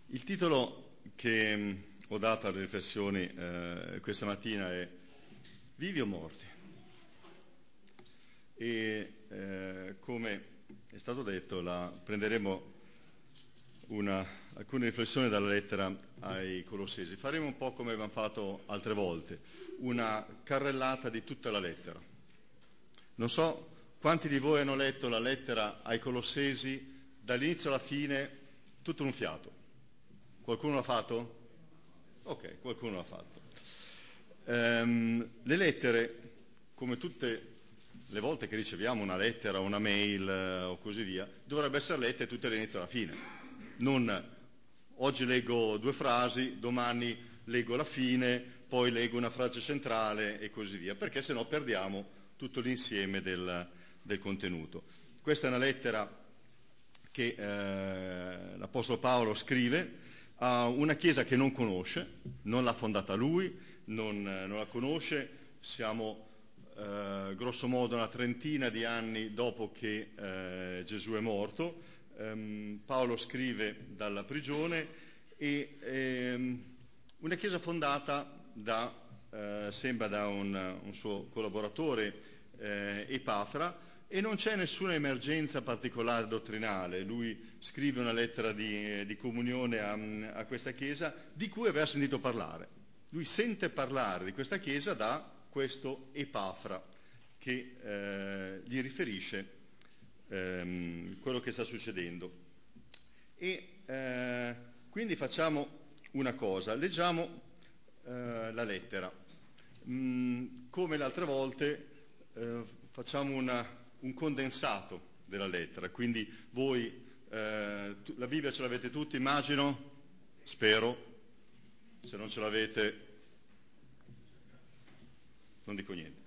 Il titolo che ho dato alle riflessioni questa mattina è Vivi o morti? E come è stato detto, prenderemo alcune riflessioni dalla lettera ai Colossesi. Faremo un po' come abbiamo fatto altre volte, una carrellata di tutta la lettera. Non so quanti di voi hanno letto la lettera ai Colossesi dall'inizio alla fine, tutto un fiato. Qualcuno l'ha fatto? Ok, qualcuno l'ha fatto. Le lettere, come tutte le volte che riceviamo una lettera, una mail o così via, dovrebbero essere lette tutte dall'inizio alla fine. Non oggi leggo 2 frasi, domani leggo la fine, poi leggo una frase centrale e così via, perché sennò perdiamo tutto l'insieme del contenuto. Questa è una lettera che l'Apostolo Paolo scrive a una chiesa che non conosce, non l'ha fondata lui, non la conosce, siamo grosso modo una trentina di anni dopo che Gesù è morto. Paolo scrive dalla prigione e una chiesa fondata sembra da un suo collaboratore Epafra, e non c'è nessuna emergenza particolare dottrinale. Lui scrive una lettera di comunione a questa chiesa di cui aveva sentito parlare. Lui sente parlare di questa chiesa da questo Epafra che gli riferisce quello che sta succedendo. E quindi facciamo una cosa, leggiamo la lettera. Come le altre volte facciamo un condensato della lettera, quindi voi la Bibbia ce l'avete tutti, immagino? Spero. Se non ce l'avete non dico niente.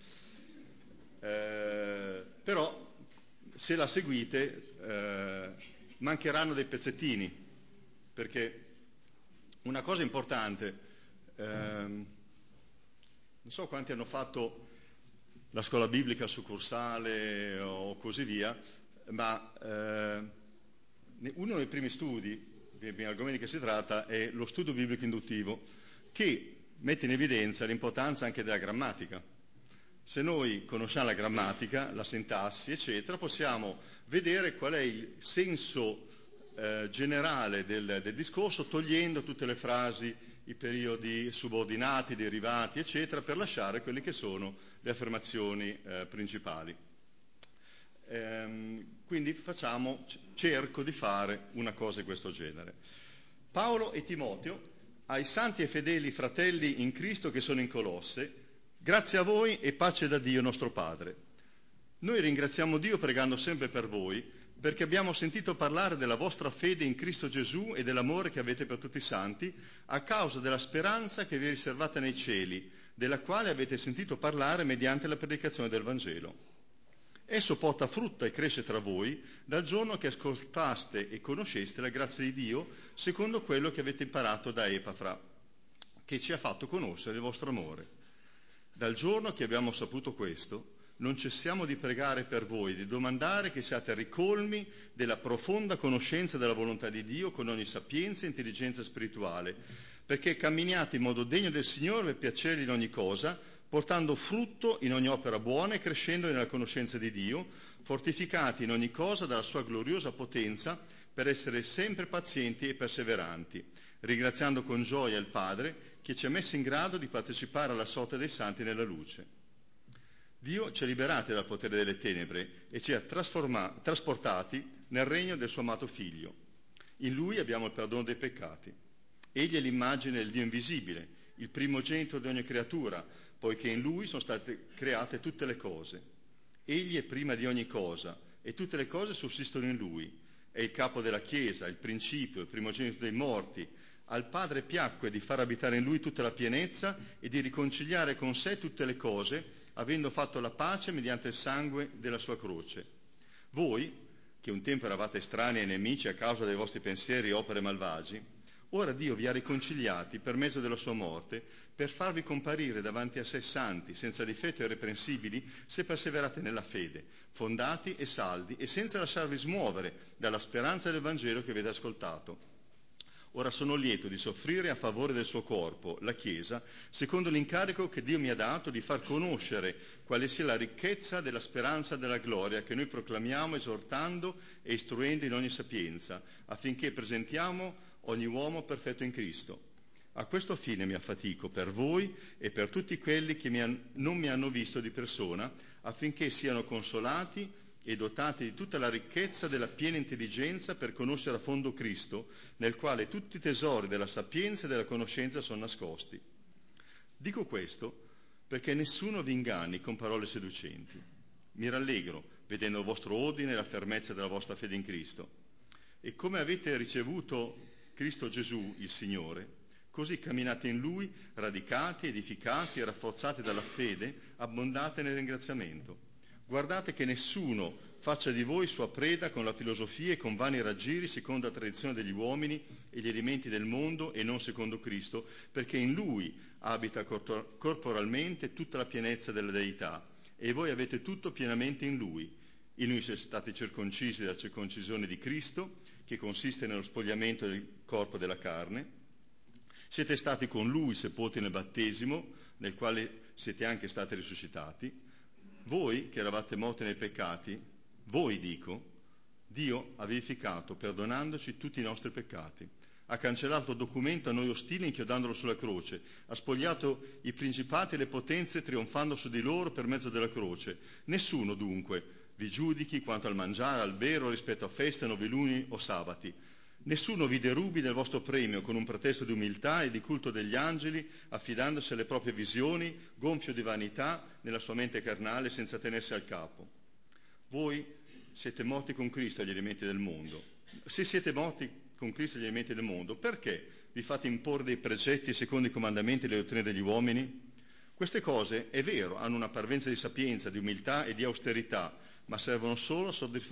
Però se la seguite mancheranno dei pezzettini, perché una cosa importante, non so quanti hanno fatto la scuola biblica succursale o così via, ma uno dei primi studi, degli argomenti che si tratta, è lo studio biblico induttivo, che mette in evidenza l'importanza anche della grammatica. Se noi conosciamo la grammatica, la sintassi, eccetera, possiamo vedere qual è il senso generale del discorso, togliendo tutte le frasi, i periodi subordinati, derivati, eccetera, per lasciare quelle che sono le affermazioni principali. Quindi cerco di fare una cosa di questo genere. Paolo e Timoteo, ai santi e fedeli fratelli in Cristo che sono in Colosse, grazie a voi e pace da Dio nostro Padre. Noi ringraziamo Dio pregando sempre per voi, perché abbiamo sentito parlare della vostra fede in Cristo Gesù e dell'amore che avete per tutti i santi, a causa della speranza che vi è riservata nei cieli, della quale avete sentito parlare mediante la predicazione del Vangelo. Esso porta frutto e cresce tra voi dal giorno che ascoltaste e conosceste la grazia di Dio, secondo quello che avete imparato da Epafra, che ci ha fatto conoscere il vostro amore. Dal giorno che abbiamo saputo questo, non cessiamo di pregare per voi, di domandare che siate ricolmi della profonda conoscenza della volontà di Dio con ogni sapienza e intelligenza spirituale, perché camminiate in modo degno del Signore per piacergli in ogni cosa, portando frutto in ogni opera buona e crescendo nella conoscenza di Dio, fortificati in ogni cosa dalla sua gloriosa potenza, per essere sempre pazienti e perseveranti, ringraziando con gioia il Padre che ci ha messo in grado di partecipare alla sorte dei santi nella luce. Dio ci ha liberati dal potere delle tenebre e ci ha trasportati nel regno del suo amato Figlio. In Lui abbiamo il perdono dei peccati. Egli è l'immagine del Dio invisibile, il primogenito di ogni creatura, poiché in Lui sono state create tutte le cose. Egli è prima di ogni cosa e tutte le cose sussistono in Lui. È il capo della Chiesa, il principio, il primogenito dei morti. Al Padre piacque di far abitare in Lui tutta la pienezza e di riconciliare con sé tutte le cose, avendo fatto la pace mediante il sangue della sua croce. Voi, che un tempo eravate estranei e nemici a causa dei vostri pensieri e opere malvagi, ora Dio vi ha riconciliati per mezzo della sua morte, per farvi comparire davanti a sé santi, senza difetto e irreprensibili, se perseverate nella fede, fondati e saldi, e senza lasciarvi smuovere dalla speranza del Vangelo che avete ascoltato. Ora sono lieto di soffrire a favore del suo corpo, la Chiesa, secondo l'incarico che Dio mi ha dato di far conoscere quale sia la ricchezza della speranza della gloria che noi proclamiamo esortando e istruendo in ogni sapienza, affinché presentiamo ogni uomo perfetto in Cristo. A questo fine mi affatico per voi e per tutti quelli che non mi hanno visto di persona, affinché siano consolati e dotati di tutta la ricchezza della piena intelligenza per conoscere a fondo Cristo, nel quale tutti i tesori della sapienza e della conoscenza sono nascosti. Dico questo perché nessuno vi inganni con parole seducenti. Mi rallegro vedendo il vostro ordine e la fermezza della vostra fede in Cristo. E come avete ricevuto Cristo Gesù, il Signore, così camminate in Lui, radicati, edificati e rafforzati dalla fede, abbondate nel ringraziamento. Guardate che nessuno faccia di voi sua preda con la filosofia e con vani raggiri secondo la tradizione degli uomini e gli elementi del mondo e non secondo Cristo, perché in Lui abita corporalmente tutta la pienezza della Deità e voi avete tutto pienamente in Lui. In Lui siete stati circoncisi dalla circoncisione di Cristo, che consiste nello spogliamento del corpo della carne. Siete stati con Lui sepolti nel battesimo, nel quale siete anche stati risuscitati. Voi che eravate morti nei peccati, voi dico, Dio ha vivificato perdonandoci tutti i nostri peccati. Ha cancellato il documento a noi ostile inchiodandolo sulla croce, ha spogliato i principati e le potenze trionfando su di loro per mezzo della croce. Nessuno dunque vi giudichi quanto al mangiare, al bere rispetto a feste, noviluni o sabati. Nessuno vi derubi del vostro premio con un pretesto di umiltà e di culto degli angeli, affidandosi alle proprie visioni, gonfio di vanità nella sua mente carnale senza tenersi al capo. Voi siete morti con Cristo agli elementi del mondo. Se siete morti con Cristo agli elementi del mondo, perché vi fate imporre dei precetti secondo i comandamenti e le dottrine degli uomini? Queste cose, è vero, hanno una parvenza di sapienza, di umiltà e di austerità, ma servono solo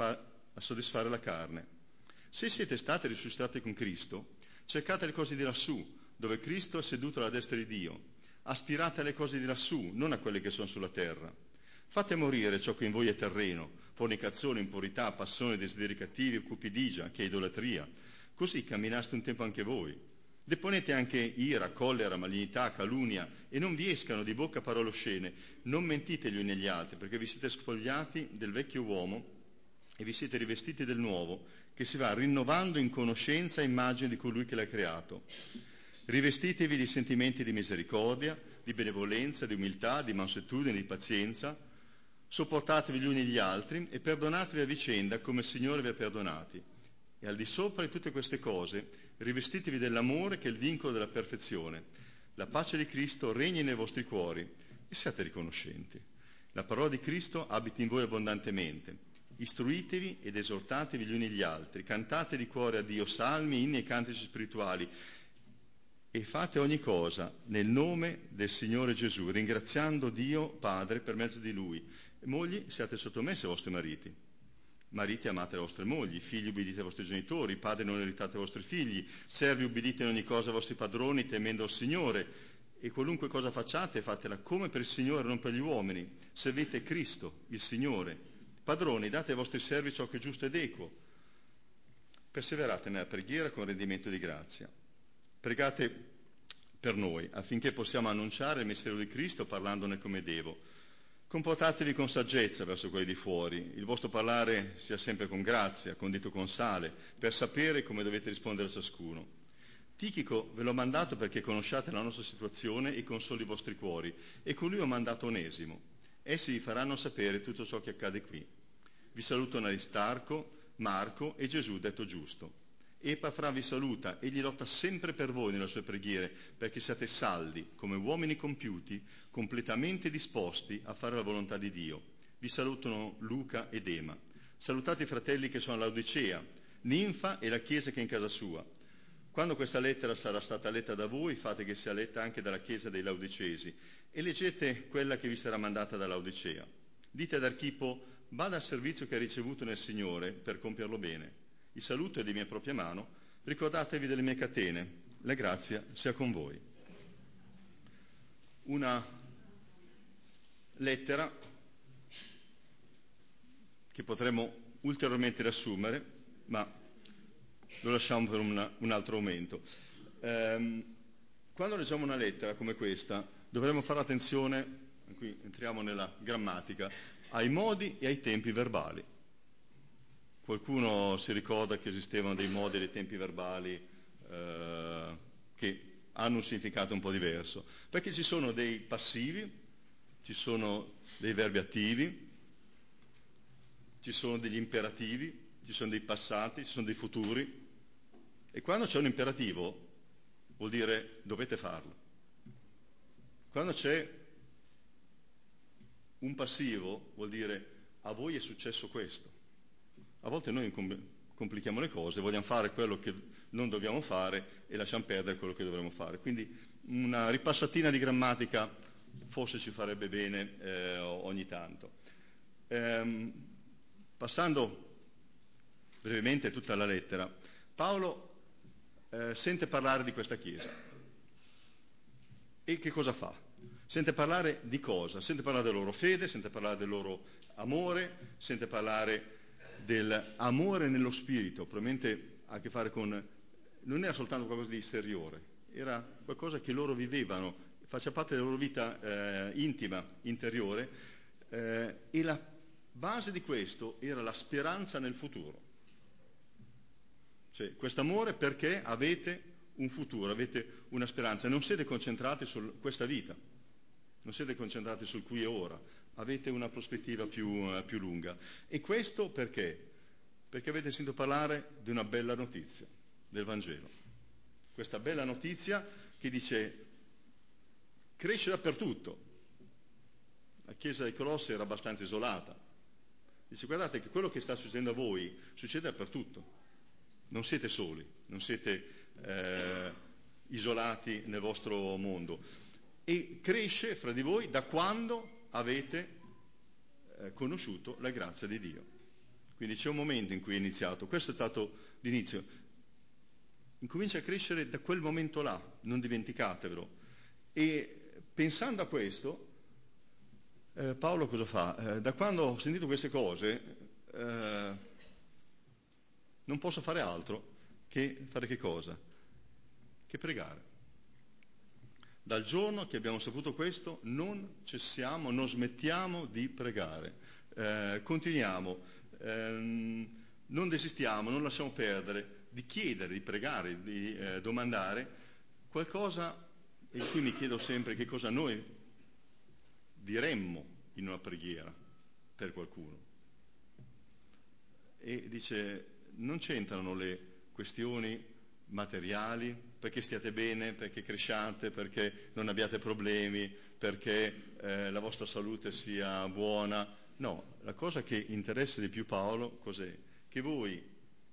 a soddisfare la carne. Se siete stati risuscitati con Cristo, cercate le cose di lassù, dove Cristo è seduto alla destra di Dio. Aspirate alle cose di lassù, non a quelle che sono sulla terra. Fate morire ciò che in voi è terreno, fornicazione, impurità, passione, desideri cattivi, cupidigia, che è idolatria. Così camminaste un tempo anche voi. Deponete anche ira, collera, malignità, calunnia, e non vi escano di bocca parole oscene. Non mentite gli uni agli altri, perché vi siete spogliati del vecchio uomo e vi siete rivestiti del nuovo, che si va rinnovando in conoscenza e immagine di colui che l'ha creato. Rivestitevi di sentimenti di misericordia, di benevolenza, di umiltà, di mansuetudine, di pazienza. Sopportatevi gli uni gli altri e perdonatevi a vicenda come il Signore vi ha perdonati. E al di sopra di tutte queste cose, rivestitevi dell'amore che è il vincolo della perfezione. La pace di Cristo regni nei vostri cuori e siate riconoscenti. La parola di Cristo abiti in voi abbondantemente. Istruitevi ed esortatevi gli uni gli altri, cantate di cuore a Dio salmi, inni e cantici spirituali e fate ogni cosa nel nome del Signore Gesù, ringraziando Dio Padre per mezzo di Lui. E mogli, siate sottomessi ai vostri mariti. Mariti, amate le vostre mogli, figli, ubbidite ai vostri genitori, padri, non irritate ai vostri figli, servi, ubbidite in ogni cosa ai vostri padroni, temendo il Signore. E qualunque cosa facciate, fatela come per il Signore, non per gli uomini. Servite Cristo, il Signore. Padroni, date ai vostri servi ciò che è giusto ed equo. Perseverate nella preghiera con rendimento di grazia. Pregate per noi, affinché possiamo annunciare il mistero di Cristo parlandone come devo. Comportatevi con saggezza verso quelli di fuori, il vostro parlare sia sempre con grazia, condito con sale, per sapere come dovete rispondere a ciascuno. Tichico ve l'ho mandato perché conosciate la nostra situazione e consoli i vostri cuori, e con lui ho mandato Onesimo. Essi vi faranno sapere tutto ciò che accade qui. Vi salutano Aristarco, Marco e Gesù detto giusto. Epafra vi saluta, egli lotta sempre per voi nelle sue preghiere, perché siate saldi, come uomini compiuti, completamente disposti a fare la volontà di Dio. Vi salutano Luca e Dema. Salutate i fratelli che sono a Laodicea, Ninfa e la chiesa che è in casa sua. Quando questa lettera sarà stata letta da voi, fate che sia letta anche dalla chiesa dei Laodicesi, e leggete quella che vi sarà mandata da Laodicea. Dite ad Archipo, bada al servizio che ha ricevuto nel Signore per compierlo bene. Il saluto è di mia propria mano, ricordatevi delle mie catene, la grazia sia con voi. Una lettera che potremmo ulteriormente riassumere, ma lo lasciamo per un altro momento. Quando leggiamo una lettera come questa, dovremmo fare attenzione, qui entriamo nella grammatica, ai modi e ai tempi verbali. Qualcuno si ricorda che esistevano dei modi e dei tempi verbali che hanno un significato un po' diverso, perché ci sono dei passivi, ci sono dei verbi attivi, ci sono degli imperativi, ci sono dei passati, ci sono dei futuri, e quando c'è un imperativo vuol dire dovete farlo. Quando c'è un passivo vuol dire a voi è successo questo. A volte noi complichiamo le cose, vogliamo fare quello che non dobbiamo fare e lasciamo perdere quello che dovremmo fare. Quindi una ripassatina di grammatica forse ci farebbe bene ogni tanto. Passando brevemente tutta la lettera, Paolo sente parlare di questa Chiesa. E che cosa fa? Sente parlare di cosa? Sente parlare della loro fede, sente parlare del loro amore, sente parlare dell'amore nello spirito, probabilmente ha a che fare con... non era soltanto qualcosa di esteriore, era qualcosa che loro vivevano, faceva parte della loro vita intima, interiore, e la base di questo era la speranza nel futuro. Cioè, quest'amore perché avete un futuro, avete una speranza, non siete concentrati su questa vita, non siete concentrati sul qui e ora, avete una prospettiva più lunga. E questo perché? Perché avete sentito parlare di una bella notizia, del Vangelo. Questa bella notizia che dice cresce dappertutto. La chiesa di Colosse era abbastanza isolata. Dice guardate che quello che sta succedendo a voi succede dappertutto. Non siete soli, non siete isolati nel vostro mondo. E cresce fra di voi da quando avete conosciuto la grazia di Dio. Quindi c'è un momento in cui è iniziato, questo è stato l'inizio. Incomincia a crescere da quel momento là, non dimenticatevelo. E pensando a questo, Paolo cosa fa? Da quando ho sentito queste cose, non posso fare altro che fare che cosa? Che pregare. Dal giorno che abbiamo saputo questo, non cessiamo, non smettiamo di pregare. Continuiamo. Non desistiamo, non lasciamo perdere di chiedere, di pregare, di domandare qualcosa, e qui mi chiedo sempre che cosa noi diremmo in una preghiera per qualcuno. E dice, non c'entrano le questioni materiali, perché stiate bene, perché cresciate, perché non abbiate problemi, perché la vostra salute sia buona. No, la cosa che interessa di più Paolo cos'è? Che voi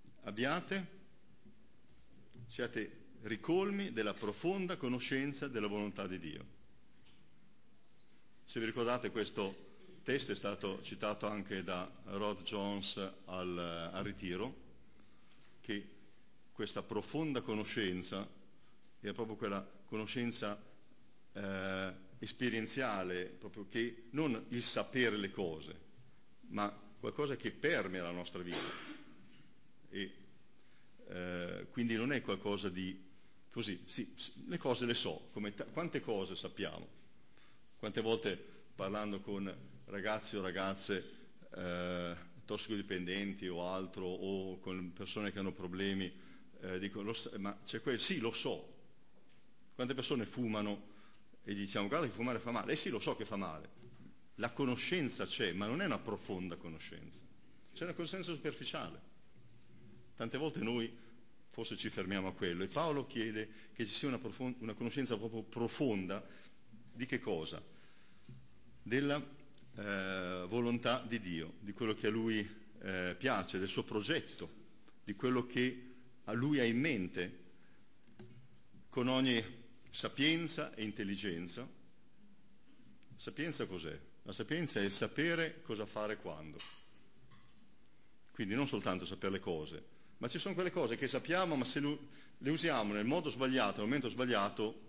siate ricolmi della profonda conoscenza della volontà di Dio. Se vi ricordate, questo testo è stato citato anche da Rod Jones al ritiro, che questa profonda conoscenza è proprio quella conoscenza esperienziale, proprio che non il sapere le cose, ma qualcosa che permea la nostra vita. E quindi non è qualcosa di così, sì, le cose le so, quante cose sappiamo. Quante volte parlando con ragazzi o ragazze tossicodipendenti o altro, o con persone che hanno problemi, dico, ma c'è sì, lo so. Quante persone fumano e diciamo guarda che fumare fa male? Sì, lo so che fa male. La conoscenza c'è, ma non è una profonda conoscenza. C'è una conoscenza superficiale. Tante volte noi forse ci fermiamo a quello, e Paolo chiede che ci sia una conoscenza proprio profonda di che cosa? Della volontà di Dio, di quello che a lui piace, del suo progetto, di quello che a lui ha in mente, con ogni sapienza e intelligenza. Sapienza cos'è? La sapienza è sapere cosa fare quando. Quindi non soltanto sapere le cose, ma ci sono quelle cose che sappiamo, ma se le usiamo nel modo sbagliato, nel momento sbagliato,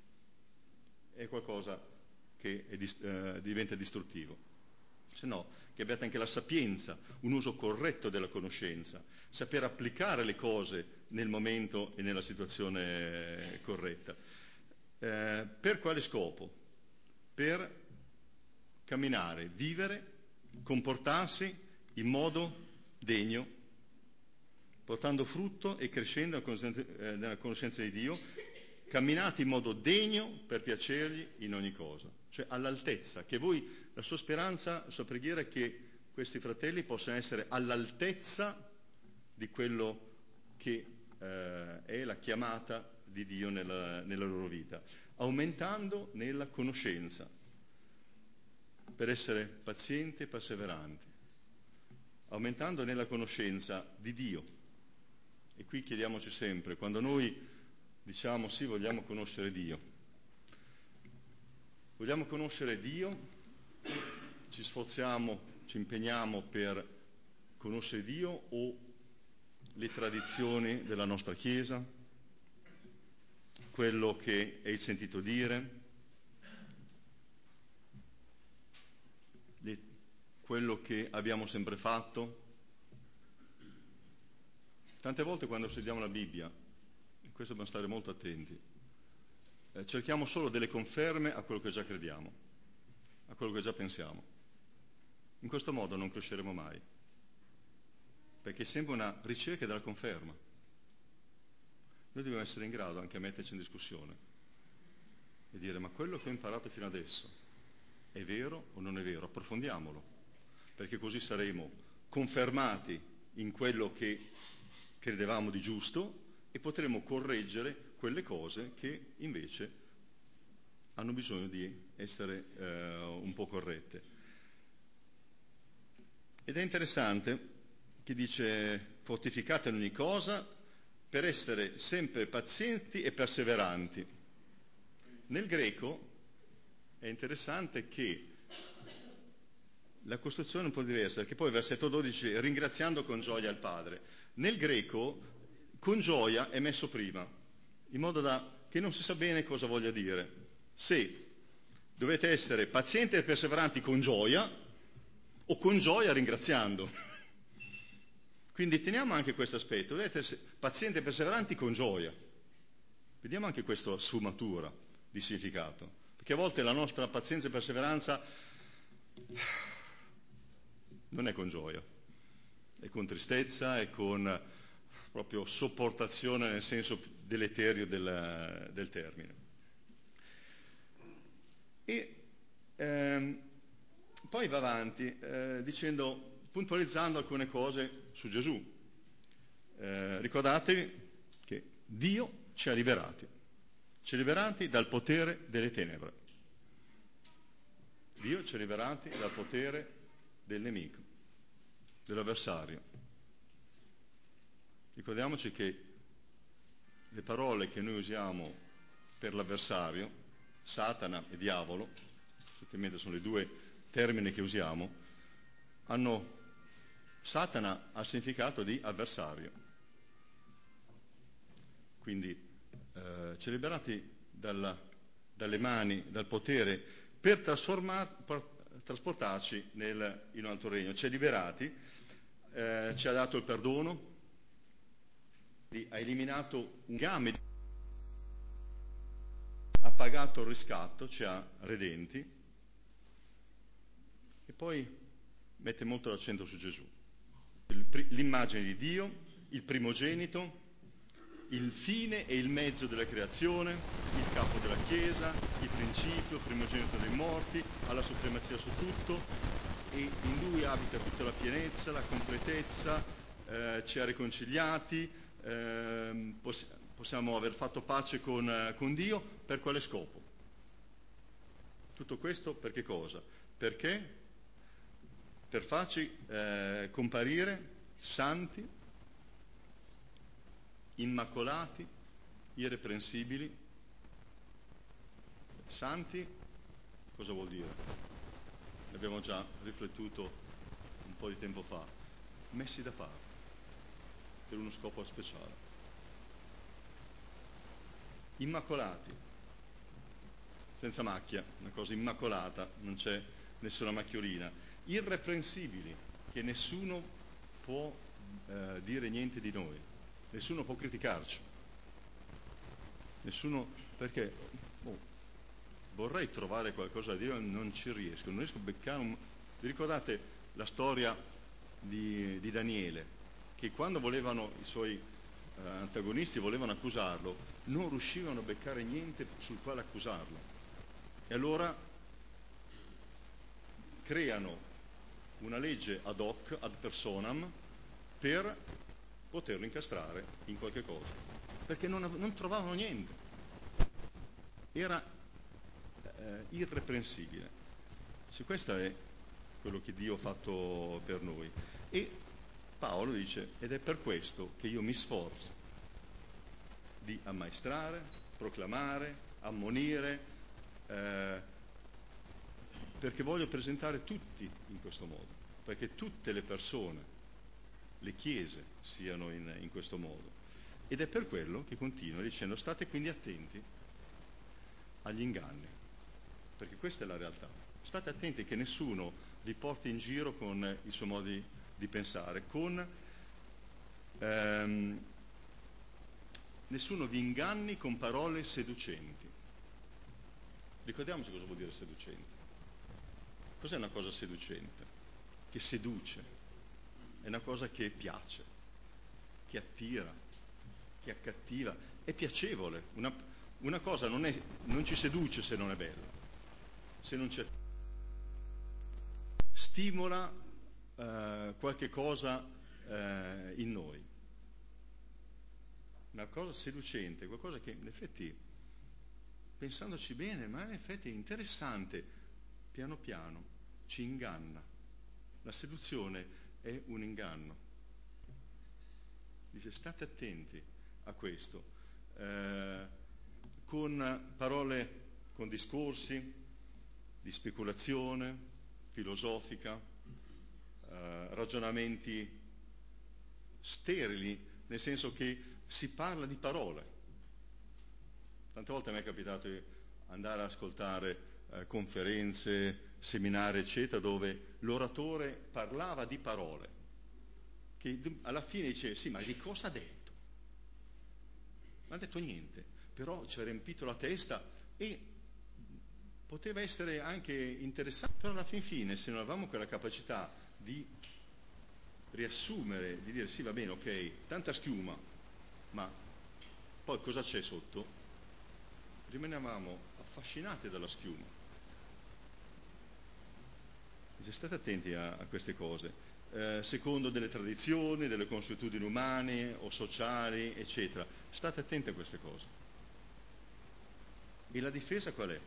è qualcosa che diventa distruttivo. Se no, che abbiate anche la sapienza, un uso corretto della conoscenza, saper applicare le cose nel momento e nella situazione corretta. Per quale scopo? Per camminare, vivere, comportarsi in modo degno, portando frutto e crescendo nella conoscenza di Dio, camminate in modo degno per piacergli in ogni cosa, cioè all'altezza, che voi, la sua speranza, la sua preghiera è che questi fratelli possano essere all'altezza di quello che è la chiamata di Dio nella loro vita, aumentando nella conoscenza, per essere pazienti e perseveranti, aumentando nella conoscenza di Dio. E qui chiediamoci sempre, quando noi diciamo sì, vogliamo conoscere Dio, ci sforziamo, ci impegniamo per conoscere Dio o le tradizioni della nostra Chiesa, quello che è il sentito dire, quello che abbiamo sempre fatto. Tante volte quando studiamo la Bibbia, e questo dobbiamo stare molto attenti, cerchiamo solo delle conferme a quello che già crediamo, a quello che già pensiamo. In questo modo non cresceremo mai, perché è sempre una ricerca della conferma. Noi dobbiamo essere in grado anche a metterci in discussione e dire: ma quello che ho imparato fino adesso è vero o non è vero? Approfondiamolo, perché così saremo confermati in quello che credevamo di giusto e potremo correggere quelle cose che invece hanno bisogno di essere un po' corrette. Ed è interessante che dice: fortificate in ogni cosa per essere sempre pazienti e perseveranti. Nel greco è interessante che la costruzione è un po' diversa, perché poi il versetto 12 ringraziando con gioia il Padre. Nel greco con gioia è messo prima, in modo da che non si sa bene cosa voglia dire. Se dovete essere pazienti e perseveranti con gioia o con gioia ringraziando. Quindi teniamo anche questo aspetto, dovete essere pazienti e perseveranti con gioia. Vediamo anche questa sfumatura di significato, perché a volte la nostra pazienza e perseveranza non è con gioia, è con tristezza, è con proprio sopportazione nel senso deleterio del termine. E poi va avanti puntualizzando alcune cose su Gesù. Ricordatevi che Dio ci ha liberati dal potere delle tenebre. Dio ci ha liberati dal potere del nemico, dell'avversario. Ricordiamoci che le parole che noi usiamo per l'avversario, Satana e diavolo, sostanzialmente sono i due termini che usiamo, Satana ha il significato di avversario. Quindi ci ha liberati dalle mani, dal potere, per trasportarci in un altro regno. Ci ha liberati, ci ha dato il perdono, ha eliminato un legame, ha pagato il riscatto, ci ha redenti, e poi mette molto l'accento su Gesù, l'immagine di Dio, il primogenito, il fine e il mezzo della creazione, il capo della Chiesa, il principio, il primogenito dei morti, ha la supremazia su tutto, e in Lui abita tutta la pienezza, la completezza, ci ha riconciliati, possiamo aver fatto pace con Dio. Per quale scopo? Tutto questo per che cosa? Perché? Per farci comparire santi, immacolati, irreprensibili. Santi cosa vuol dire? Ne abbiamo già riflettuto un po' di tempo fa. Messi da parte per uno scopo speciale. Immacolati, senza macchia, una cosa immacolata, non c'è nessuna macchiolina. irreprensibili, che nessuno può dire niente di noi, nessuno può criticarci, nessuno, perché vorrei trovare qualcosa da dire, non riesco a beccare vi ricordate la storia di Daniele, che quando volevano i suoi antagonisti volevano accusarlo, non riuscivano a beccare niente sul quale accusarlo, e allora creano una legge ad hoc, ad personam, per poterlo incastrare in qualche cosa, perché non trovavano niente, era irreprensibile. Se questo è quello che Dio ha fatto per noi. E Paolo dice, ed è per questo che io mi sforzo di ammaestrare, proclamare, ammonire, perché voglio presentare tutti in questo modo, perché tutte le persone, le chiese, siano in questo modo. Ed è per quello che continua dicendo, state quindi attenti agli inganni, perché questa è la realtà. State attenti che nessuno vi porti in giro con i suoi modi di pensare, nessuno vi inganni con parole seducenti. Ricordiamoci cosa vuol dire seducente. Cos'è una cosa seducente? Che seduce, è una cosa che piace, che attira, che accattiva, è piacevole. Una cosa non ci seduce se non è bella, se non c'è, stimola qualche cosa in noi. Una cosa seducente, qualcosa che in effetti, pensandoci bene, ma in effetti è interessante, piano piano ci inganna. La seduzione è un inganno. Dice, state attenti a questo, con parole, con discorsi di speculazione filosofica, ragionamenti sterili, nel senso che si parla di parole. Tante volte mi è capitato di andare ad ascoltare conferenze, seminari, eccetera, dove l'oratore parlava di parole, che alla fine dice, sì, ma di cosa ha detto? Non ha detto niente, però ci ha riempito la testa e poteva essere anche interessante, però alla fine, se non avevamo quella capacità di riassumere, di dire sì, va bene, ok, tanta schiuma, ma poi cosa c'è sotto? Rimanevamo affascinati dalla schiuma. State attenti a queste cose, secondo delle tradizioni, delle consuetudini umane o sociali, eccetera. State attenti a queste cose. E la difesa qual è?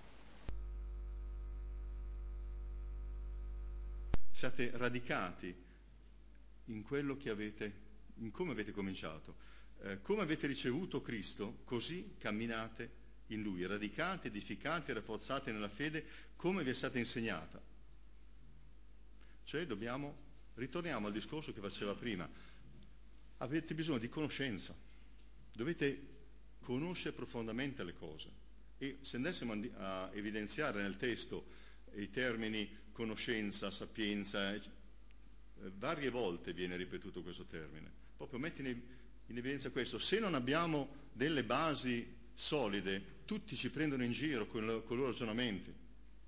Siate radicati in quello che avete, in come avete cominciato. Come avete ricevuto Cristo, così camminate in Lui, radicati, edificati, rafforzati nella fede, come vi è stata insegnata. Cioè ritorniamo al discorso che faceva prima, avete bisogno di conoscenza, dovete conoscere profondamente le cose. E se andassimo a evidenziare nel testo i termini conoscenza, sapienza, varie volte viene ripetuto questo termine, proprio mette in evidenza questo. Se non abbiamo delle basi solide, tutti ci prendono in giro con i loro ragionamenti.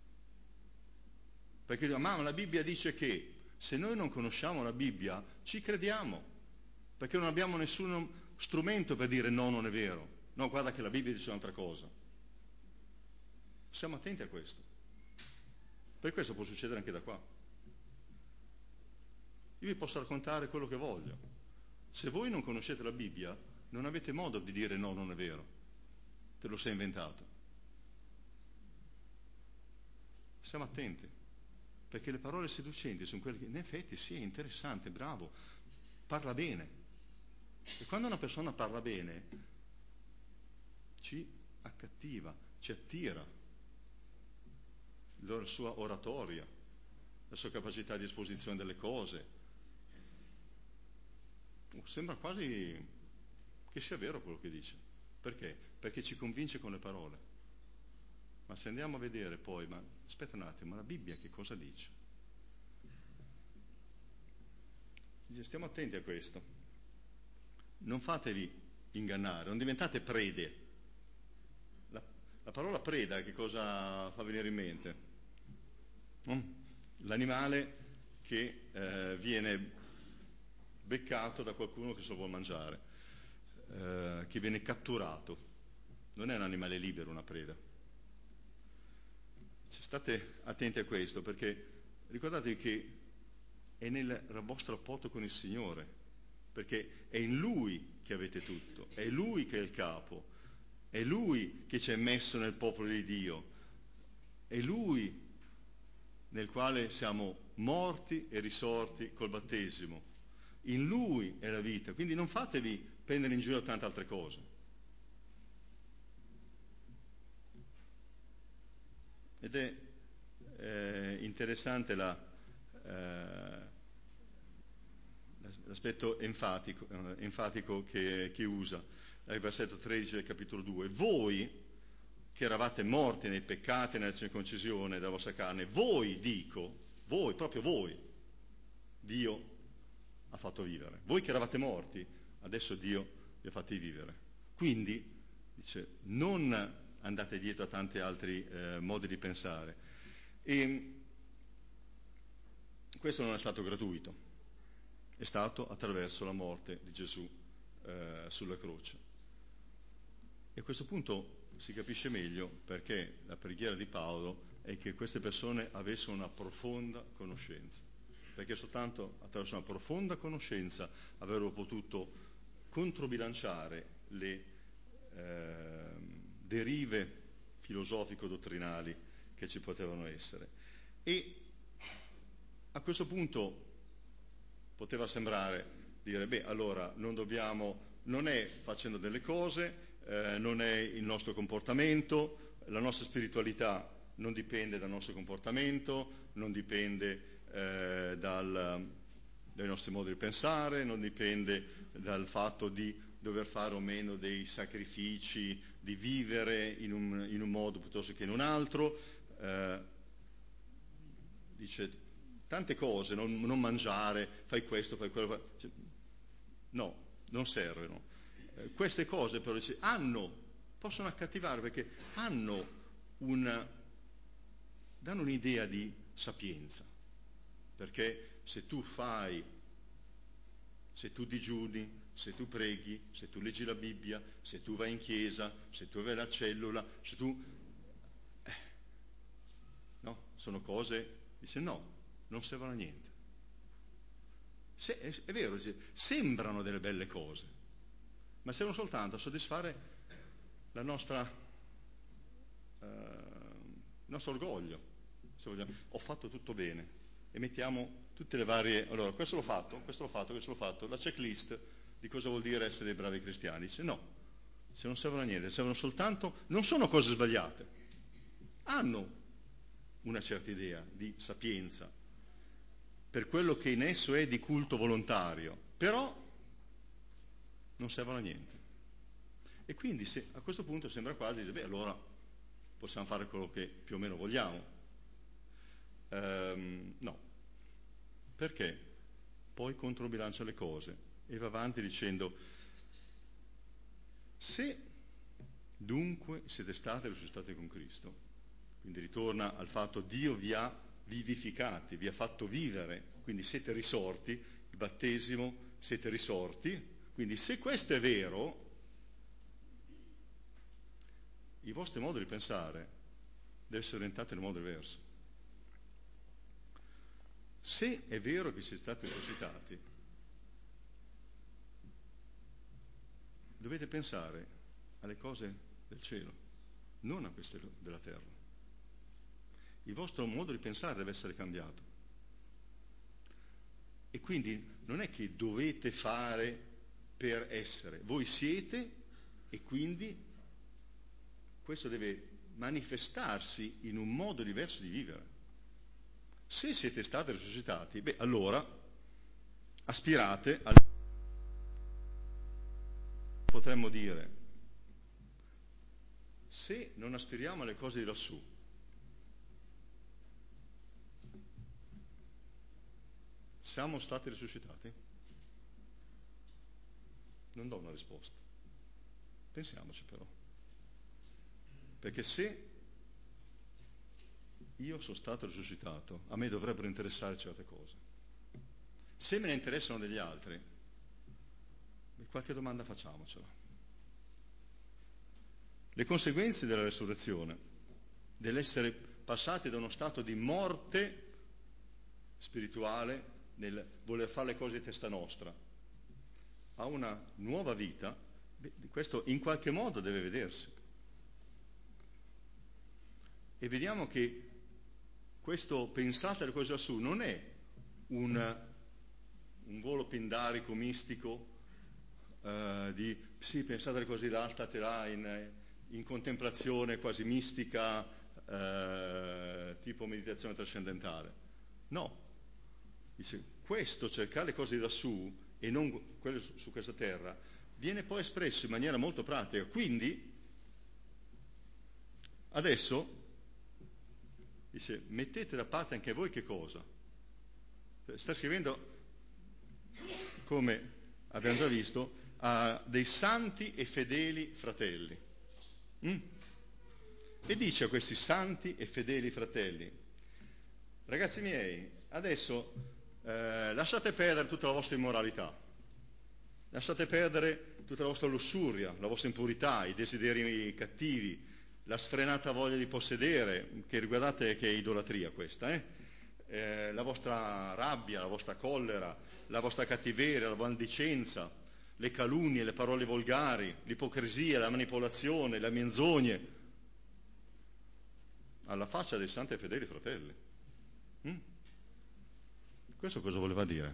Perché dicono, ma la Bibbia dice che, se noi non conosciamo la Bibbia, ci crediamo, perché non abbiamo nessun strumento per dire no, non è vero. No, guarda che la Bibbia dice un'altra cosa. Stiamo attenti a questo. Per questo può succedere anche da qua. Io vi posso raccontare quello che voglio. Se voi non conoscete la Bibbia, non avete modo di dire no, non è vero. Te lo sei inventato. Stiamo attenti. Perché le parole seducenti sono quelle che, in effetti, sì, è interessante, bravo, parla bene. E quando una persona parla bene, ci accattiva, ci attira la sua oratoria, la sua capacità di esposizione delle cose. Sembra quasi che sia vero quello che dice. Perché? Perché ci convince con le parole. Ma se andiamo a vedere poi, ma aspetta un attimo, ma la Bibbia che cosa dice? Dice, stiamo attenti a questo. Non fatevi ingannare, non diventate prede. La parola preda che cosa fa venire in mente? L'animale che viene beccato da qualcuno che se lo vuole mangiare, che viene catturato. Non è un animale libero una preda. State attenti a questo, perché ricordatevi che è nel vostro rapporto con il Signore, perché è in Lui che avete tutto, è Lui che è il capo, è Lui che ci ha messo nel popolo di Dio, è Lui nel quale siamo morti e risorti col battesimo. In Lui è la vita, quindi non fatevi prendere in giro tante altre cose. Ed è interessante l'aspetto enfatico che usa, nel versetto 13 del capitolo 2. Voi, che eravate morti nei peccati e nella circoncisione della vostra carne, voi, proprio voi, Dio ha fatto vivere. Voi che eravate morti, adesso Dio vi ha fatti vivere. Quindi, dice, non andate dietro a tanti altri modi di pensare. E questo non è stato gratuito, è stato attraverso la morte di Gesù sulla croce. E a questo punto si capisce meglio perché la preghiera di Paolo è che queste persone avessero una profonda conoscenza, perché soltanto attraverso una profonda conoscenza avrebbero potuto controbilanciare le derive filosofico-dottrinali che ci potevano essere. E a questo punto poteva sembrare dire, allora non è facendo delle cose, non è il nostro comportamento, la nostra spiritualità non dipende dal nostro comportamento, non dipende dai nostri modi di pensare, non dipende dal fatto di dover fare o meno dei sacrifici, di vivere in un modo piuttosto che in un altro. Dice tante cose, non mangiare, fai questo, fai quello. No, non servono. Queste cose però possono accattivare perché danno un'idea di sapienza. Perché se tu digiuni, se tu preghi, se tu leggi la Bibbia, se tu vai in chiesa, se tu vai alla cellula, se tu... no, sono cose... Dice no, non servono a niente. È vero, sembrano delle belle cose, ma servono soltanto a soddisfare il nostro orgoglio. Se vogliamo, ho fatto tutto bene e mettiamo tutte le varie... Allora, questo l'ho fatto, la checklist di cosa vuol dire essere dei bravi cristiani. Dice no, se non servono a niente, servono soltanto... Non sono cose sbagliate, hanno una certa idea di sapienza, per quello che in esso è di culto volontario, però non servono a niente. E quindi a questo punto sembra quasi dire, allora possiamo fare quello che più o meno vogliamo. No, perché poi controbilancia le cose e va avanti dicendo, se dunque siete stati risuscitati con Cristo, quindi ritorna al fatto Dio vi ha vivificati, vi ha fatto vivere, quindi siete risorti, il battesimo, siete risorti, quindi se questo è vero, il vostro modo di pensare deve essere orientato in un modo diverso. Se è vero che siete stati risuscitati, dovete pensare alle cose del cielo, non a queste della terra. Il vostro modo di pensare deve essere cambiato. E quindi non è che dovete fare per essere, voi siete e quindi questo deve manifestarsi in un modo diverso di vivere. Se siete stati risuscitati, allora aspirate a... Potremmo dire, se non aspiriamo alle cose di lassù, siamo stati risuscitati? Non do una risposta. Pensiamoci però. Perché se io sono stato risuscitato, a me dovrebbero interessare certe cose. Se me ne interessano degli altri, qualche domanda facciamocela. Le conseguenze della resurrezione, dell'essere passati da uno stato di morte spirituale, nel voler fare le cose di testa nostra, a una nuova vita, questo in qualche modo deve vedersi. E vediamo che questo pensate alle cose lassù non è un volo pindarico, mistico, di sì, pensate alle cose là, state là in contemplazione quasi mistica, tipo meditazione trascendentale. No. Dice, questo, cercare le cose di lassù e non quelle su questa terra, viene poi espresso in maniera molto pratica. Quindi, adesso, dice, mettete da parte anche voi che cosa? Sta scrivendo, come abbiamo già visto, a dei santi e fedeli fratelli. E dice a questi santi e fedeli fratelli, ragazzi miei, adesso lasciate perdere tutta la vostra immoralità, lasciate perdere tutta la vostra lussuria, la vostra impurità, i desideri cattivi, la sfrenata voglia di possedere, che riguardate che è idolatria questa, la vostra rabbia, la vostra collera, la vostra cattiveria, la maldicenza, le calunnie, le parole volgari, l'ipocrisia, la manipolazione, le menzogne, alla faccia dei santi e fedeli fratelli. Questo cosa voleva dire?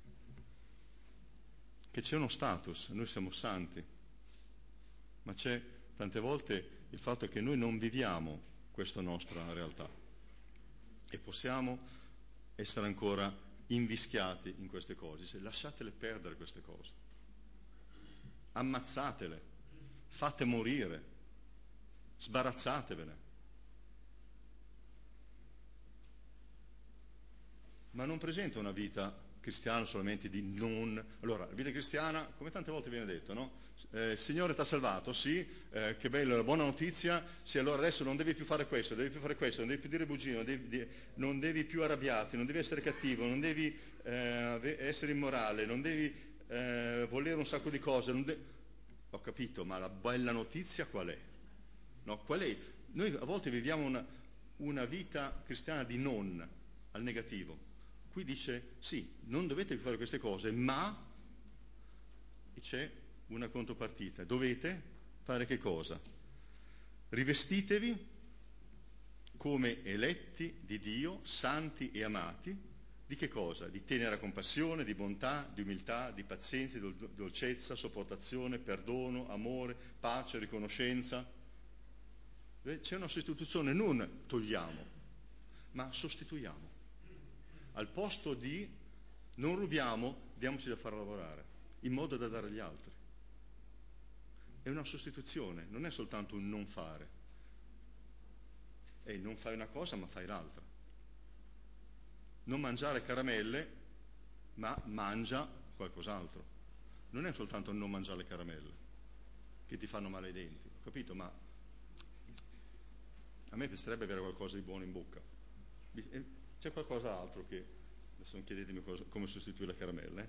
Che c'è uno status, noi siamo santi, ma c'è tante volte il fatto che noi non viviamo questa nostra realtà e possiamo essere ancora invischiati in queste cose. Lasciatele perdere queste cose, ammazzatele, fate morire, sbarazzatevene. Ma non presenta una vita cristiana solamente di non... Allora, la vita cristiana, come tante volte viene detto, no? Il Signore ti ha salvato, sì, che bello, la buona notizia, sì, allora adesso non devi più fare questo, non devi più fare questo, non devi più dire bugie, non devi più arrabbiarti, non devi essere cattivo, non devi essere immorale, non devi volere un sacco di cose. Ho capito, ma la bella notizia qual è? No, qual è? Noi a volte viviamo una vita cristiana di non, al negativo. Qui dice, sì, non dovete fare queste cose, ma c'è una contropartita. Dovete fare che cosa? Rivestitevi come eletti di Dio, santi e amati, di che cosa? Di tenera compassione, di bontà, di umiltà, di pazienza, di dolcezza, sopportazione, perdono, amore, pace, riconoscenza. C'è una sostituzione, non togliamo, ma sostituiamo. Al posto di non rubiamo, diamoci da far lavorare, in modo da dare agli altri. È una sostituzione, non è soltanto un non fare. Non fai una cosa, ma fai l'altra. Non mangiare caramelle, ma mangia qualcos'altro. Non è soltanto non mangiare le caramelle, che ti fanno male ai denti, ho capito, ma a me piacerebbe avere qualcosa di buono in bocca. C'è qualcos'altro che... Adesso non chiedetemi come sostituire le caramelle.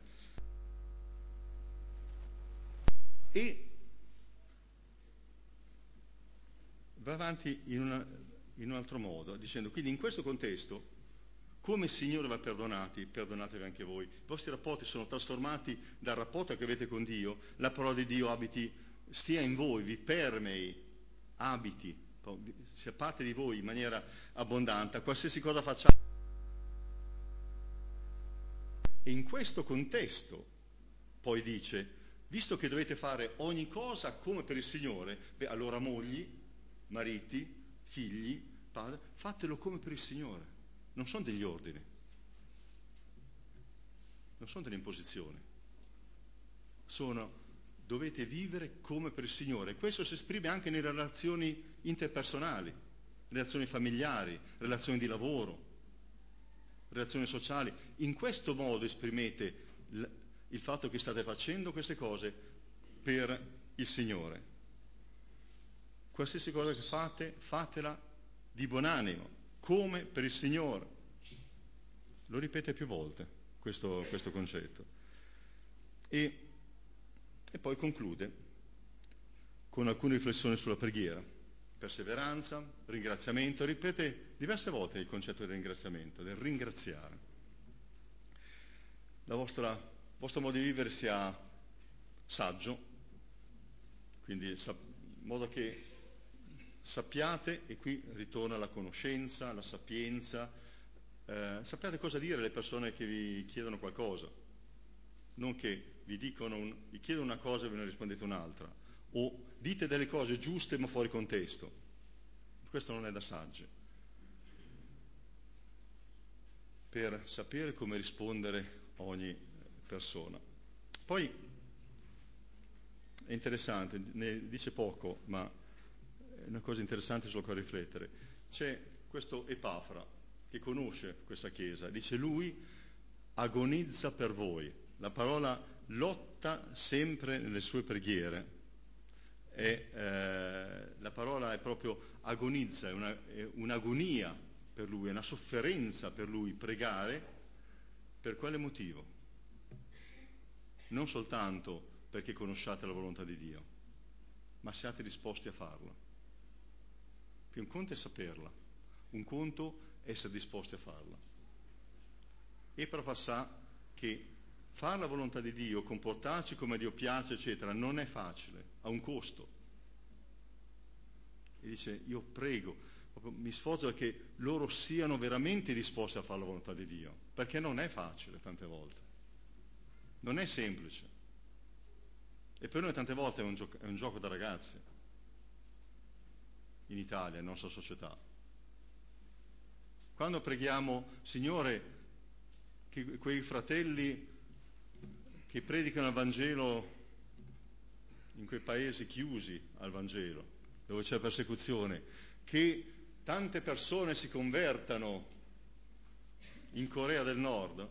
E va avanti in un altro modo, dicendo, quindi in questo contesto, come il Signore va perdonati, perdonatevi anche voi. I vostri rapporti sono trasformati dal rapporto che avete con Dio, la parola di Dio stia in voi, vi permei, abiti, sia parte di voi in maniera abbondante, qualsiasi cosa facciate. E in questo contesto poi dice, visto che dovete fare ogni cosa come per il Signore, allora mogli, mariti, figli, padre, fatelo come per il Signore. Non sono degli ordini, non sono delle imposizioni. Dovete vivere come per il Signore. Questo si esprime anche nelle relazioni interpersonali, relazioni familiari, relazioni di lavoro, relazioni sociali. In questo modo esprimete il fatto che state facendo queste cose per il Signore. Qualsiasi cosa che fate, fatela di buon animo, come per il Signore. Lo ripete più volte questo concetto. E poi conclude con alcune riflessioni sulla preghiera. Perseveranza, ringraziamento, ripete diverse volte il concetto del ringraziamento, del ringraziare. Il vostro modo di vivere sia saggio, quindi in modo che sappiate, e qui ritorna la conoscenza, la sapienza, sappiate cosa dire alle persone che vi chiedono qualcosa, non che vi chiedono una cosa e ve ne rispondete un'altra, o dite delle cose giuste ma fuori contesto. Questo non è da saggi. Per sapere come rispondere a ogni persona. Poi è interessante, ne dice poco, ma è una cosa interessante sulla quale riflettere. C'è questo Epafra che conosce questa Chiesa, dice: lui agonizza per voi. La parola lotta sempre nelle sue preghiere. La parola è proprio agonizza, è un'agonia per lui, è una sofferenza per lui pregare. Per quale motivo? Non soltanto perché conosciate la volontà di Dio, ma siate disposti a farla. Che un conto è saperla, un conto è essere disposti a farla. E per sa che fare la volontà di Dio, comportarci come Dio piace, eccetera, non è facile, ha un costo. E dice: io prego, mi sforzo che loro siano veramente disposti a fare la volontà di Dio, perché non è facile tante volte, non è semplice. E per noi tante volte è un gioco da ragazzi, in Italia, nella nostra società. Quando preghiamo: Signore, che quei fratelli che predicano il Vangelo in quei paesi chiusi al Vangelo, dove c'è persecuzione, che tante persone si convertano in Corea del Nord,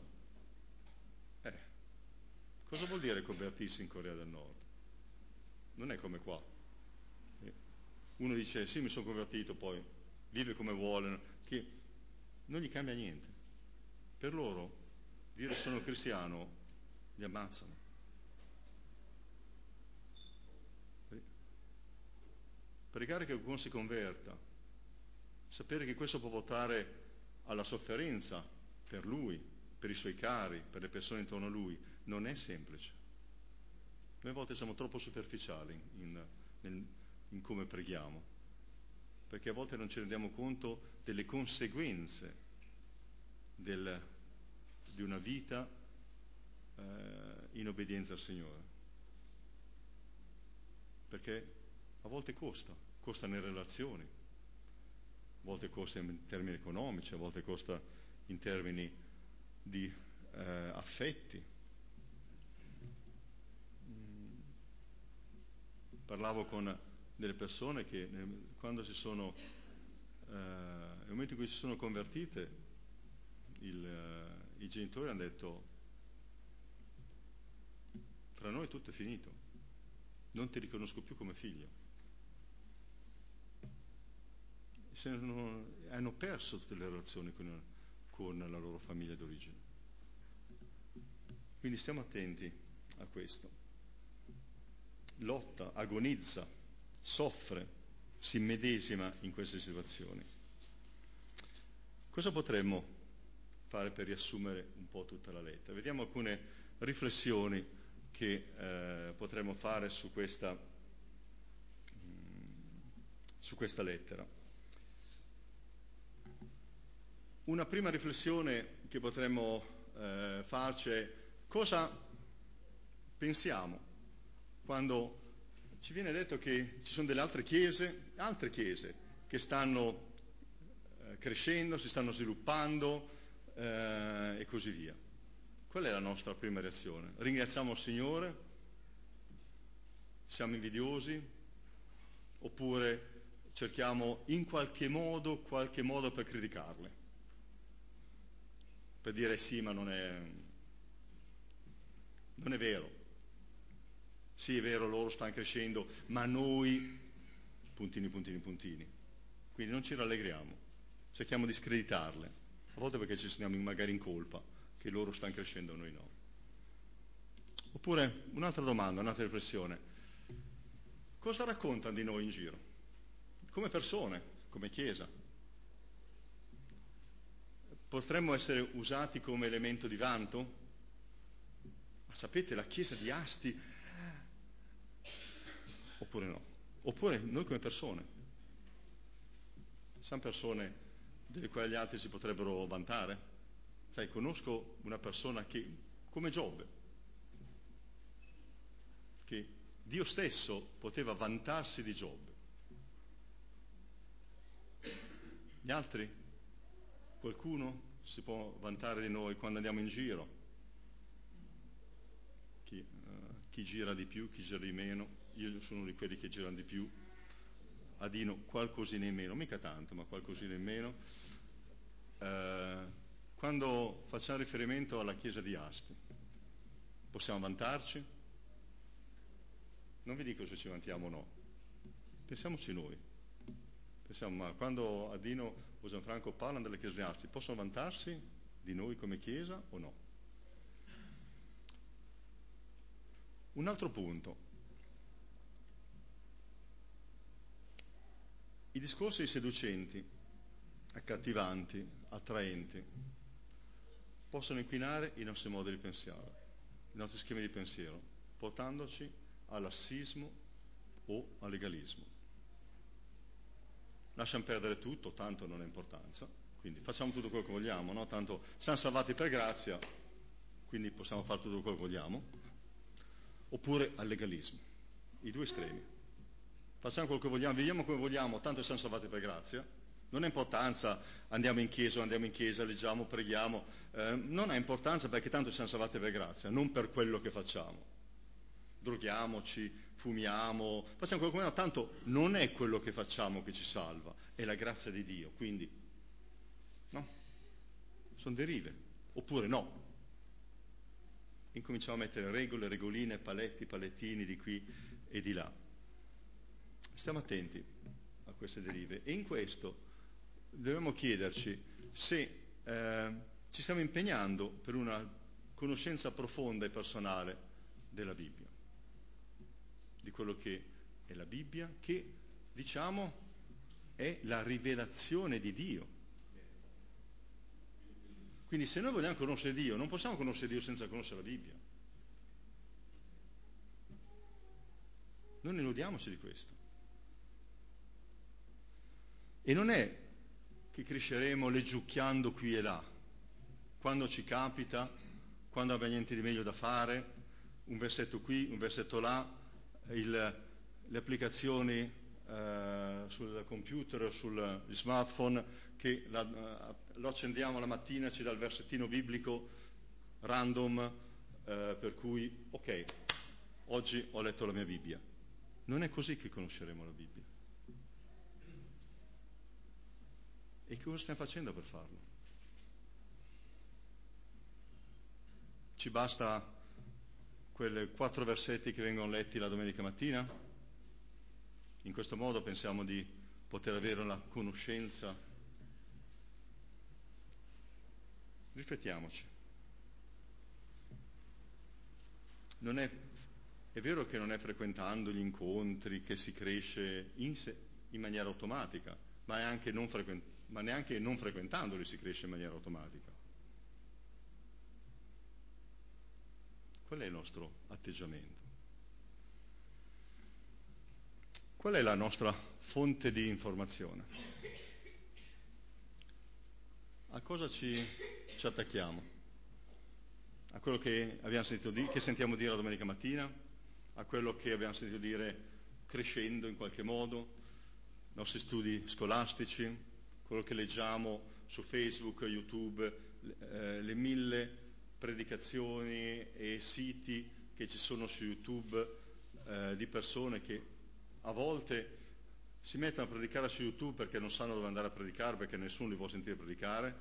cosa vuol dire convertirsi in Corea del Nord? Non è come qua. Uno dice: sì, mi sono convertito, poi vive come vuole, che non gli cambia niente. Per loro dire sono cristiano li ammazzano. Pregare che qualcuno si converta, sapere che questo può portare alla sofferenza per lui, per i suoi cari, per le persone intorno a lui, non è semplice. Noi a volte siamo troppo superficiali in come preghiamo, perché a volte non ci rendiamo conto delle conseguenze di una vita in obbedienza al Signore. Perché a volte costa nelle relazioni, a volte costa in termini economici, a volte costa in termini di affetti. Parlavo con delle persone che quando nel momento in cui si sono convertite, i genitori hanno detto: tra noi tutto è finito, non ti riconosco più come figlio. Hanno perso tutte le relazioni con la loro famiglia d'origine. Quindi stiamo attenti a questo. Lotta, agonizza, soffre, si immedesima in queste situazioni. Cosa potremmo fare per riassumere un po' tutta la lettera? Vediamo alcune riflessioni che potremmo fare su questa lettera. Una prima riflessione che potremmo farci è: cosa pensiamo quando ci viene detto che ci sono delle altre chiese che stanno crescendo, si stanno sviluppando e così via? Qual è la nostra prima reazione? Ringraziamo il Signore? Siamo invidiosi? Oppure cerchiamo in qualche modo per criticarle? Per dire sì, ma non è vero. Sì, è vero, loro stanno crescendo, ma noi, puntini, puntini, puntini. Quindi non ci rallegriamo, cerchiamo di screditarle, a volte perché ci sentiamo magari in colpa, che loro stanno crescendo e noi no. Oppure un'altra domanda, un'altra riflessione. Cosa raccontano di noi in giro? Come persone, come Chiesa? Potremmo essere usati come elemento di vanto? Ma sapete, la Chiesa di Asti? Oppure no? Oppure noi come persone? Siamo persone delle quali gli altri si potrebbero vantare? Sai, conosco una persona che, come Giobbe, che Dio stesso poteva vantarsi di Giobbe. Gli altri? Qualcuno si può vantare di noi quando andiamo in giro? Chi gira di più, chi gira di meno? Io sono uno di quelli che girano di più. Adino qualcosina in meno, mica tanto, ma qualcosina in meno. Quando facciamo riferimento alla Chiesa di Asti, possiamo vantarci? Non vi dico se ci vantiamo o no, pensiamoci noi. Pensiamo, ma quando Adino o Gianfranco parlano delle Chiese di Asti, possono vantarsi di noi come Chiesa o no? Un altro punto. I discorsi seducenti, accattivanti, attraenti, possono inquinare i nostri modi di pensiero, i nostri schemi di pensiero, portandoci al lassismo o al legalismo. Lasciamo perdere tutto, tanto non ha importanza, quindi facciamo tutto quello che vogliamo, no? Tanto siamo salvati per grazia, quindi possiamo fare tutto quello che vogliamo, oppure al legalismo, i due estremi. Facciamo quello che vogliamo, viviamo come vogliamo, tanto siamo salvati per grazia. Non ha importanza, andiamo in chiesa, leggiamo, preghiamo, non ha importanza perché tanto siamo salvati per grazia, non per quello che facciamo. Droghiamoci, fumiamo, facciamo quello che vogliamo, tanto non è quello che facciamo che ci salva, è la grazia di Dio, quindi no, sono derive, oppure no. Incominciamo a mettere regole, regoline, paletti, palettini di qui e di là. Stiamo attenti a queste derive e in questo dobbiamo chiederci se ci stiamo impegnando per una conoscenza profonda e personale della Bibbia, di quello che è la Bibbia, che diciamo è la rivelazione di Dio. Quindi se noi vogliamo conoscere Dio, non possiamo conoscere Dio senza conoscere la Bibbia. Non illudiamoci di questo. E non è che cresceremo leggiucchiando qui e là, quando ci capita, quando abbiamo niente di meglio da fare, un versetto qui, un versetto là, le applicazioni sul computer o sugli smartphone che lo accendiamo la mattina, ci dà il versettino biblico random, per cui, ok, oggi ho letto la mia Bibbia. Non è così che conosceremo la Bibbia. E cosa stiamo facendo per farlo? Ci basta quei 4 versetti che vengono letti la domenica mattina? In questo modo pensiamo di poter avere la conoscenza? Riflettiamoci. È vero che non è frequentando gli incontri che si cresce in maniera automatica, ma neanche non frequentandoli si cresce in maniera automatica. Qual è il nostro atteggiamento? Qual è la nostra fonte di informazione? A cosa ci attacchiamo? A quello che abbiamo sentito che sentiamo dire la domenica mattina? A quello che abbiamo sentito dire crescendo in qualche modo? I nostri studi scolastici? Quello che leggiamo su Facebook, YouTube, le 1000 predicazioni e siti che ci sono su YouTube di persone che a volte si mettono a predicare su YouTube perché non sanno dove andare a predicare, perché nessuno li vuole sentire predicare.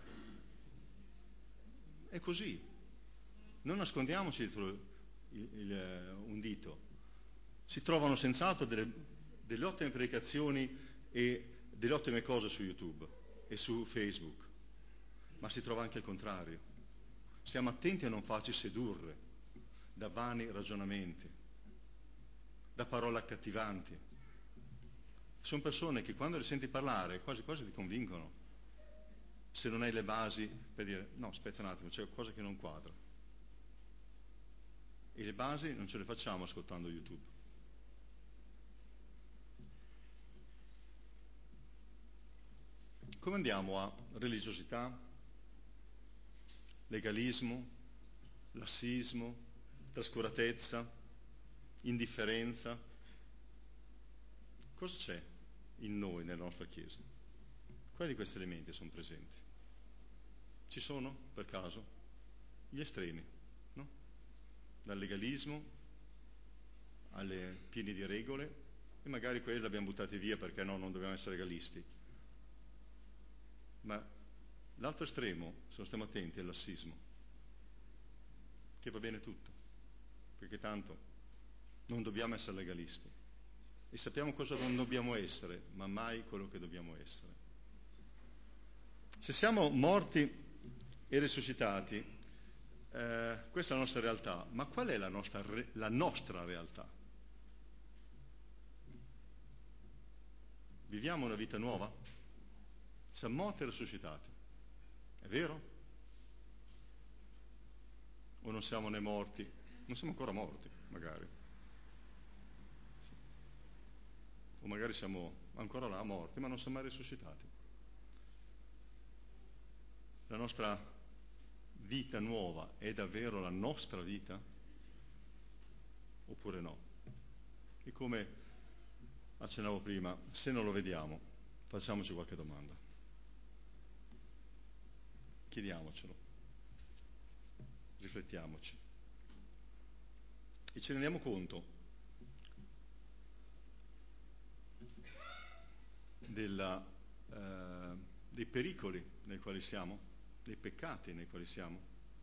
È così. Non nascondiamoci dietro un dito. Si trovano senz'altro delle ottime predicazioni e delle ottime cose su YouTube e su Facebook, ma si trova anche il contrario. Stiamo attenti a non farci sedurre da vani ragionamenti, da parole accattivanti. Sono persone che quando le senti parlare quasi quasi ti convincono, se non hai le basi per dire no, aspetta un attimo, c'è qualcosa che non quadra. E le basi non ce le facciamo ascoltando YouTube. Come andiamo a religiosità, legalismo, lassismo, trascuratezza, indifferenza? Cosa c'è in noi, nella nostra Chiesa? Quali di questi elementi sono presenti? Ci sono, per caso, gli estremi, no? Dal legalismo alle pieni di regole, e magari quelli li abbiamo buttati via perché no, non dobbiamo essere legalisti. Ma l'altro estremo, se non stiamo attenti, è il lassismo, che va bene tutto, perché tanto non dobbiamo essere legalisti e sappiamo cosa non dobbiamo essere, ma mai quello che dobbiamo essere. Se siamo morti e risuscitati, questa è la nostra realtà, ma qual è la nostra realtà? Viviamo una vita nuova? Siamo morti e risuscitati, è vero? O non siamo né morti? Non siamo ancora morti, magari. Sì. O magari siamo ancora là morti, ma non siamo mai risuscitati. La nostra vita nuova è davvero la nostra vita? Oppure no? E come accennavo prima, se non lo vediamo, facciamoci qualche domanda. Chiediamocelo. Riflettiamoci. E ci rendiamo conto dei pericoli nei quali siamo, dei peccati nei quali siamo.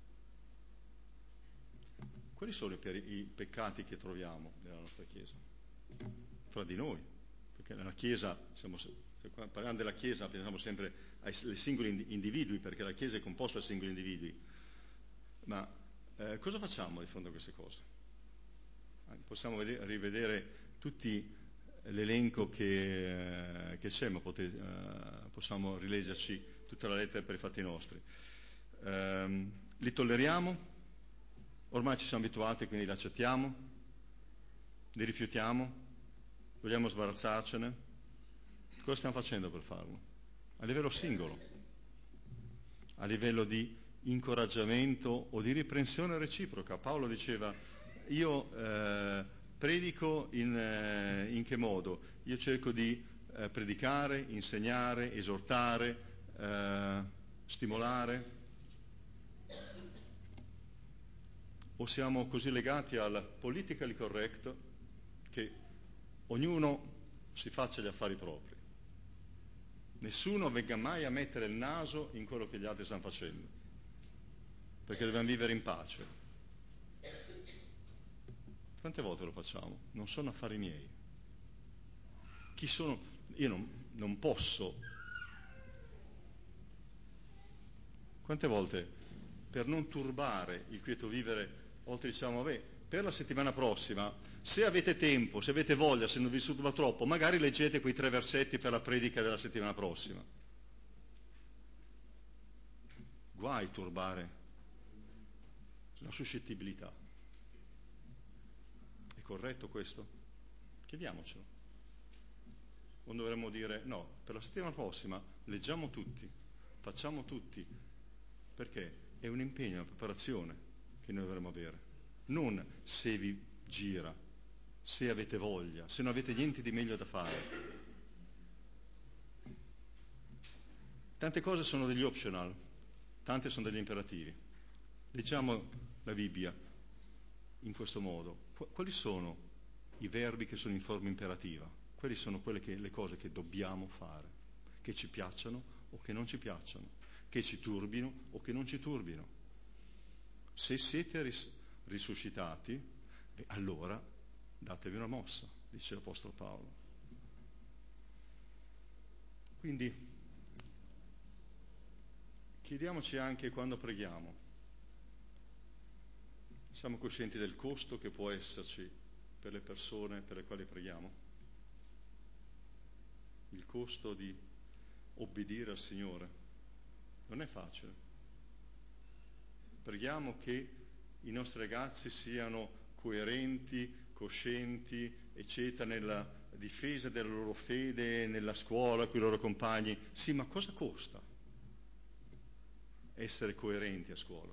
Quali sono i peccati che troviamo nella nostra Chiesa? Fra di noi, perché nella Chiesa, parlando della Chiesa, pensiamo sempre ai singoli individui, perché la Chiesa è composta da singoli individui. Ma cosa facciamo di fronte a queste cose? Possiamo rivedere tutti l'elenco che c'è, ma possiamo rileggerci tutta la lettera per i fatti nostri. Li tolleriamo? Ormai ci siamo abituati, quindi li accettiamo? Li rifiutiamo? Vogliamo sbarazzarcene? Cosa stiamo facendo per farlo? A livello singolo, a livello di incoraggiamento o di riprensione reciproca. Paolo diceva, io predico in che modo? Io cerco di predicare, insegnare, esortare, stimolare. O siamo così legati al politically correct che ognuno si faccia gli affari propri. Nessuno venga mai a mettere il naso in quello che gli altri stanno facendo, perché dobbiamo vivere in pace. Quante volte lo facciamo? Non sono affari miei. Chi sono? Io non posso. Quante volte, per non turbare il quieto vivere, oltre diciamo, per la settimana prossima, se avete tempo, se avete voglia, se non vi turba troppo, magari leggete quei 3 versetti per la predica della settimana prossima. Guai turbare la suscettibilità. È corretto questo? Chiediamocelo. O dovremmo dire no, per la settimana prossima leggiamo tutti, facciamo tutti, perché è un impegno, una preparazione che noi dovremmo avere. Non se vi gira, se avete voglia, se non avete niente di meglio da fare. Tante cose sono degli optional, tante sono degli imperativi. Leggiamo la Bibbia in questo modo. Quali sono i verbi che sono in forma imperativa? Quali sono le cose che dobbiamo fare, che ci piacciono o che non ci piacciono, che ci turbino o che non ci turbino. Se siete risuscitati, allora datevi una mossa, dice l'Apostolo Paolo. Quindi chiediamoci anche quando preghiamo, siamo coscienti del costo che può esserci per le persone per le quali preghiamo? Il costo di obbedire al Signore non è facile. Preghiamo che i nostri ragazzi siano coerenti, coscienti, eccetera, nella difesa della loro fede, nella scuola, con i loro compagni. Sì, ma cosa costa essere coerenti a scuola?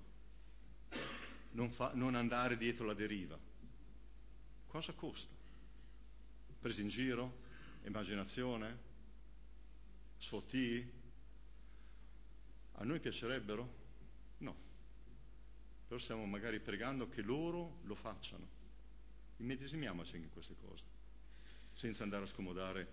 Non andare dietro la deriva. Cosa costa? Presi in giro? Immaginazione? Sfottii? A noi piacerebbero? No. Però stiamo magari pregando che loro lo facciano. Immedesimiamoci in queste cose, senza andare a scomodare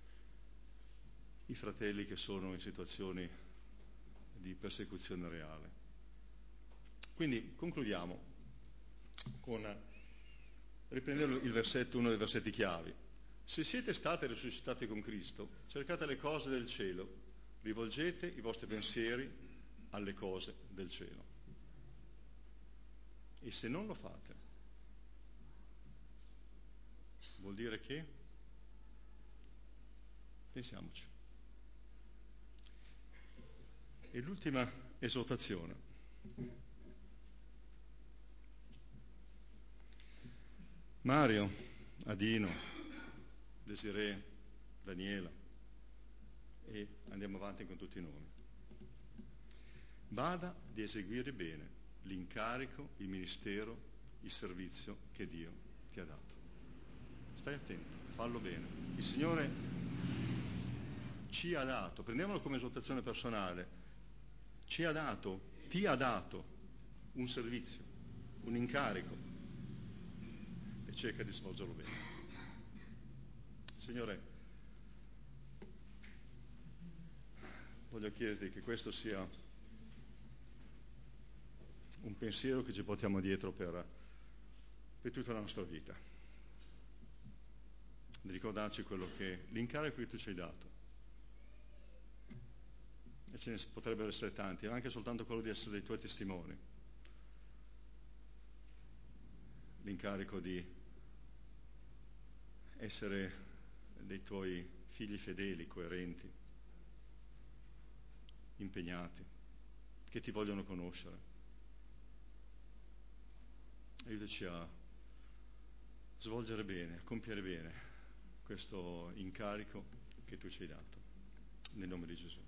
i fratelli che sono in situazioni di persecuzione reale. Quindi concludiamo con riprendendo il versetto, uno dei versetti chiavi. Se siete stati risuscitati con Cristo, cercate le cose del cielo, rivolgete i vostri pensieri alle cose del cielo. E se non lo fate, vuol dire che? Pensiamoci. E l'ultima esortazione. Mario, Adino, Desiree, Daniela, e andiamo avanti con tutti i nomi. Bada di eseguire bene l'incarico, il ministero, il servizio che Dio ti ha dato. Stai attento, fallo bene. Il Signore ci ha dato, prendiamolo come esortazione personale, ci ha dato, ti ha dato un servizio, un incarico, e cerca di svolgerlo bene. Signore, voglio chiederti che questo sia un pensiero che ci portiamo dietro per tutta la nostra vita, di ricordarci quello che l'incarico che tu ci hai dato. E ce ne potrebbero essere tanti, anche soltanto quello di essere dei tuoi testimoni. L'incarico di essere dei tuoi figli fedeli, coerenti, impegnati, che ti vogliono conoscere. Aiutaci a svolgere bene, a compiere bene questo incarico che tu ci hai dato. Nel nome di Gesù.